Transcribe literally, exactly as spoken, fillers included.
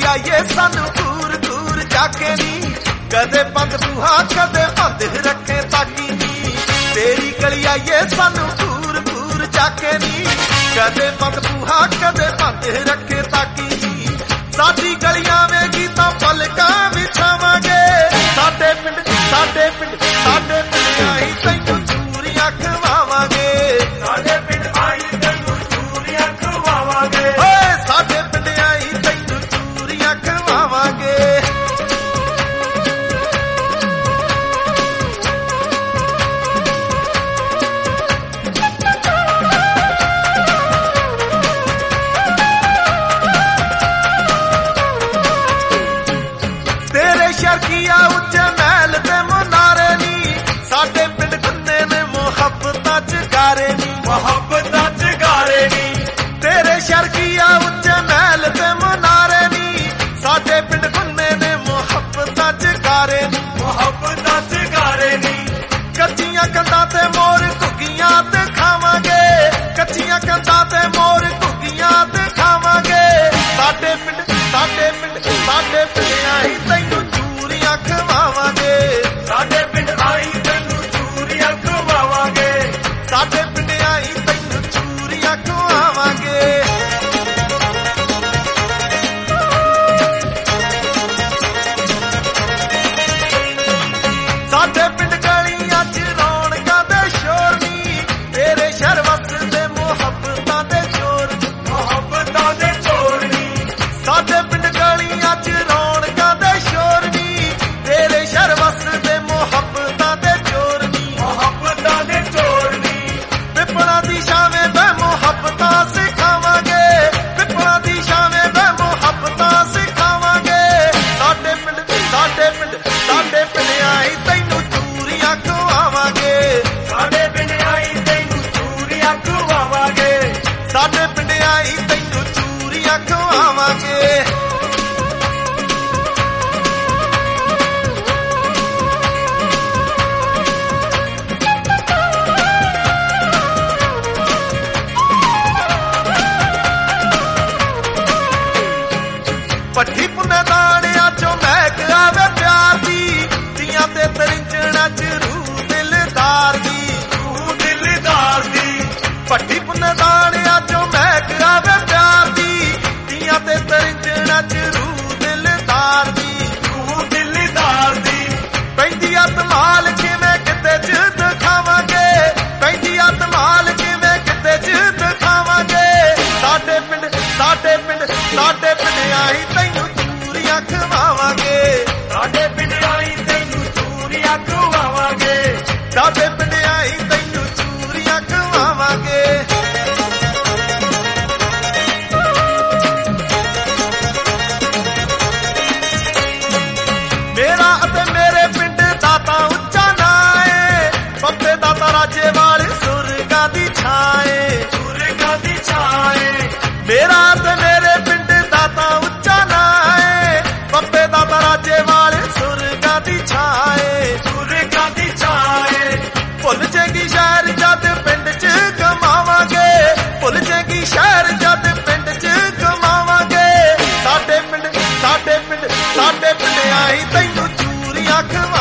ਆਈਏ ਸਾਨੂੰ ਦੂਰ ਦੂਰ ਜਾ ਕੇ ਨੀ, ਕਦੇ ਬੰਦ ਬੂਹਾ ਕਦੇ ਬੰਦ ਰੱਖੇ ਤਾਕੀ ਨੀ। ਤੇਰੀ ਗਲੀ ਆਈਏ ਸਾਨੂੰ ਦੂਰ ਦੂਰ ਜਾ ਕੇ ਨੀ, ਕਦੇ ਬੰਦ ਬੂਹਾ ਕਦੇ ਬੰਦ ਰੱਖੇ ਤਾਕੀ ਨੀ। ਸਾਡੀ ਗਲੀਆਂ ਵੇਗੀ ਤਾਂ ਪਲਕਾਂ ਵਿਛਾਵਾਂਗੇ, ਸਾਡੇ ਪਿੰਡ ਸਾਡੇ ਪਿੰਡ ਸਾਡੇ ਪਿੰਡ ਆਈ ਤੈਨੂੰ ਚੂਰੀਆਂ ਖਵਾਵਾਂਗੇ, ਸਾਡੇ ਪਿੰਡ ਆਈ ਤੈਨੂੰ ਚੂਰੀਆਂ ਖਵਾਵਾਂਗੇ। ਓਏ ਸਾਡੇ ਪਿੰਡ ਆਈ ਤੈਨੂੰ ਚੂਰੀਆਂ ਖਵਾਵਾਂਗੇ। ਤੇਰੇ ਸ਼ਰਕੀਆ ਉੱਚੇ ਮਹਿਲ ਤੇ ਮਨਾਰੇ ਨੀ, ਸਾਡੇ ਪਿੰਡ ਖੰਦੇ ਨੇ ਮੁਹੱਬਤਾਂ ਚ ਗਾਰੇ ਨੀ, ਮੁਹੱਬਤਾਂ ਚ ਗਾਰੇ ਨੀ। ਤੇਰੇ ਸ਼ਰਕੀਆ ਉੱਚੇ ਮਹਿਲ ਤੇ ਮਨਾਰੇ ਨੀ, ਸਾਡੇ ਪਿੰਡ ਖੰਦੇ ਨੇ ਮੁਹੱਬਤਾਂ ਚ ਗਾਰੇ ਨੀ, ਮੁਹੱਬਤਾਂ ਚ ਗਾਰੇ ਨੀ। ਕੱਚੀਆਂ ਕੰਧਾਂ ਤੇ ਮੋਰ ਘੁੱਗੀਆਂ ਤੇ ਖਾਵਾਂਗੇ, ਕੱਚੀਆਂ ਕੰਧਾਂ ਤੇ ਮੋਰ ਘੁੱਗੀਆਂ ਤੇ ਖਾਵਾਂਗੇ। ਸਾਡੇ ਪਿੰਡ ਸਾਡੇ ਪਿੰਡ ਸਾਡੇ ਪਿੰਡ ਆਈ ਤੈਨੂੰ ਚੂਰੀਆਂ ਖਵਾਵਾਂਗੇ, ਸਾਡੇ ਪਿੰਡ ਆਈ ਤੈਨੂੰ ਚੂਰੀਆਂ ਖਵਾਵਾਂਗੇ। ਸਾਡੇ ਪਿੰਡ ਆਈ ਤੈਨੂੰ ਚੂਰੀਆਂ ਖਵਾਵਾਂਗੇ। ਸਾਡੇ ਪਿੰਡ ਗਲੀਆਂ ਚ ਰੌਣਕਾਂ ਦੇ ਸ਼ੋਰ ਨੀ, ਤੇਰੇ ਸ਼ਹਿਰ ਵਸਦੇ ਮੁਹੱਬਤਾਂ ਦੇ ਚੋਰ ਨੀ, ਮੁਹੱਬਤਾਂ ਦੇ ਚੋਰ ਨੀ। ਸਾਡੇ ਪਿੰਡ ਗਲੀਆਂ ਚ ਰੌਣਕਾਂ ਦੇ ਸ਼ੋਰ ਨੀ, ਤੇਰੇ ਸ਼ਹਿਰ ਵਸਦੇ ਮੁਹੱਬਤਾਂ ਦੇ ਚੋਰ ਨੀ, ਮੁਹੱਬਤਾਂ ਦੇ ਚੋਰ ਨੀ। ਪਿੱਪਲਾਂ ਦੀ ਛਾਵੇਂ ਬਹਿ ਮੁਹੱਬਤਾਂ ਸਿਖਾਵਾਂਗੇ, ਪਿੱਪਲਾਂ ਦੀ ਛਾਵੇਂ ਬਹਿ ਮੁਹੱਬਤਾਂ ਸਿਖਾਵਾਂਗੇ। ਸਾਡੇ ਪਿੰਡ ਸਾਡੇ ਪਿੰਡ ਸਾਡੇ ਪਿੰਡ ਆਈ ਤੈਨੂੰ ਚੂਰੀਆਂ ਖਵਾਵਾਂਗੇ, ਸਾਡੇ ਪਿੰਡ ਆਈ ਤੈਨੂੰ ਚੂਰੀਆਂ ਖਵਾਵਾਂਗੇ। ਸਾਡੇ ਪਿੰਡ ਆਈ ਤੈਨੂੰ ਚੂਰੀਆਂ ਖਵਾਵਾਂਗੇ। ਪੱਠੀ ਪੁੰਨੇ ਦਾਣਿਆਂ ਚੋਂ ਮਹਿਕ ਆਵੇ ਪਿਆਰ ਦੀ, ਤੀਆਂ ਤੇ ਤਰਿੰਜਣਾ ਚ ਰੂਹ ਦਿਲਦਾਰ ਦੀ, ਤੂੰ ਦਿਲਦਾਰ ਦੀ। ਪੱਠੀ ਪੁੰਨੇ ਦਾਣਿਆਂ ਚੋਂ ਮਹਿਕ ਆਵੇ ਪਿਆਰ ਦੀ, ਤੀਆਂ ਤੇ ਤਰਿੰਜਣਾ ਚ ਰੂਹ ਦਿਲਦਾਰ ਦੀ, ਤੂੰ ਦਿਲਦਾਰ ਦੀ। ਪੈਂਦੀ ਆ ਧਮਾਲ ਕਿਵੇਂ ਕਿਤੇ ਚ ਦਿਖਾਵਾਂਗੇ, ਪੈਂਦੀ ਆ ਧਮਾਲ ਕਿਵੇਂ ਕਿਤੇ ਚ ਦਿਖਾਵਾਂਗੇ। ਸਾਡੇ ਪਿੰਡ ਸਾਡੇ ਪਿੰਡ ਸਾਡੇ ਪਿੰਡ ਆਈ ਤੈਨੂੰ ਚੂਰੀਆਂ ਖਵਾਵਾਂਗੇ, ਸਾਡੇ ਪਿੰਡ ਆਈ ਤੈਨੂੰ ਚੂਰੀਆਂ ਖਵਾਵਾਂਗੇ। ਸਾਡੇ ਪਿੰਡ ਆਈ ਤੈਨੂੰ ਚੂਰੀਆਂ ਖਵਾਵਾਂਗੇ। ਮੇਰਾ ਅਤੇ ਮੇਰੇ ਪਿੰਡ ਦਾ ਤਾਂ ਉੱਚਾ ਨਾਂ ਏ, ਬੱਬੇ ਦਾ ਤਾਂ ਰਾਜੇ ਵਾਲੇ ਸੁਰਗਾਂ ਦੀ ਛਾਂ ਏ, ਸੁਰਗਾਂ ਦੀ ਛਾਂ ਏ। ਮੇਰਾ ਤੇ ਮੇਰੇ ਪਿੰਡ ਦਾ ਤਾਂ ਉੱਚਾ ਨਾਂ ਏ, ਬੱਬੇ ਦਾ ਤਾਂ ਰਾਜੇ ਵਾਲੇ ਸੁਰਗਾਂ ਦੀ ਛਾਂ ਏ, ਸੁਰਗਾਂ ਦੀ ਛਾਂ ਏ। ਭੁੱਲ ਜੇਗੀ ਸ਼ਹਿਰ ਜਦ ਪਿੰਡ ਚ ਕਮਾਵਾਂਗੇ, ਭੁੱਲ ਜੇਗੀ ਸ਼ਹਿਰ ਜਦ ਪਿੰਡ ਚ ਕਮਾਵਾਂਗੇ। ਸਾਡੇ ਪਿੰਡ ਸਾਡੇ ਪਿੰਡ ਸਾਡੇ ਪਿੰਡ ਆਈ ਤੈਨੂੰ ਚੂਰੀਆਂ ਖਵਾ